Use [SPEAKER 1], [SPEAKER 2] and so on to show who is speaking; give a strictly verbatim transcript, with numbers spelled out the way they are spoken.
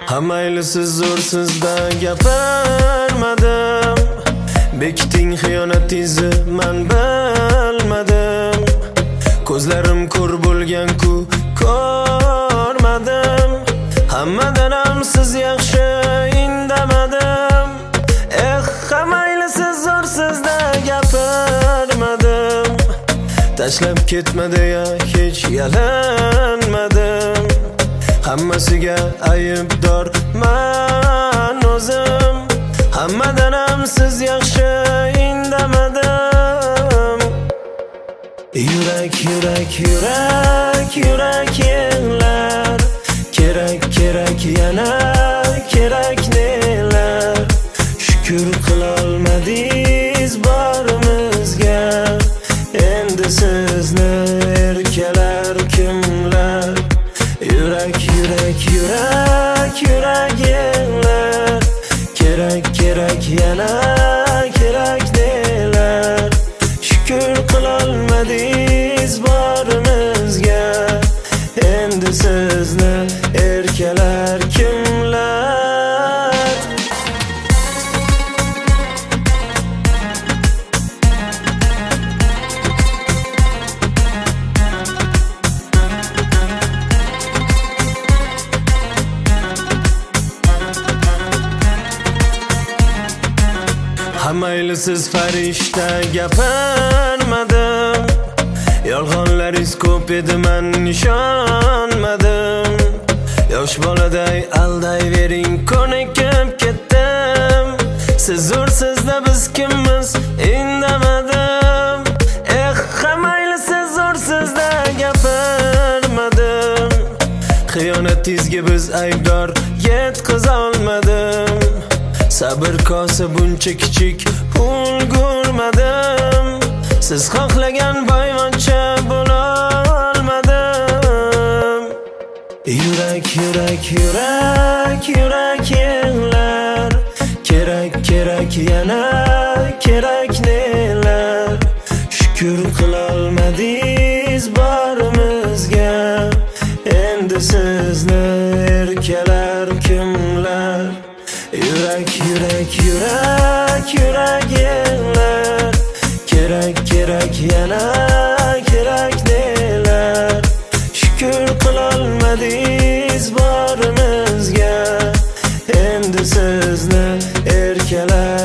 [SPEAKER 1] Hamaylisiz zo'rsizda gapirmadim. Bekiting xiyonatingizni men bilmadim. Ko'zlarim ko'r bo'lgan-ku ko'rmadim. Hammadan ham siz yaxshi indamadim. Eh, hamaylisiz zo'rsizda gapirmadim. Tashlab ketmadi ya hech yalanmadim. Hammasiga aybdor men o'zim. Hammadan ham siz yaxshi indamadim. Yurak yurak yurak yurak yig'lar. Kerak kerak yana kerak nelar. Shukr qilolmadingiz borimizga. Endi sizni erkalar kimlar? Yurak yurak yurak yurak yig'lar. Kerak kerak yana kerak nelar. Shukr qilolmadingiz borimizga. Endi sizni erkalar kimlar? Hamaylisiz farishta gapirmadim. Yolg'onlaringiz ko'p edi, men ishonmadim. Yosh boladay aldayvering, ko'nikib ketdim. Siz zo'rsizda biz kimmiz indamadim. Eh, hamaylisiz zo'rsizda gapirmadim. Xiyonatingizga biz aybdor yetkazolmadim. Sabr kosi buncha kichik ulgurmadim. Siz xohlagan boyvachcha bo'lolmadim. Yurak yurak yurak yurak yig'lar. Kerak kerak yana kerak nelar. Shukr qilolmadingiz borimizga. Endi sizni erkalar kimlar? Yurak yurak yurak yurak yig'lar. Kerak kerak yana kerak nelar. Shukr qilolmadingiz borimizga. Endi sizni erkalar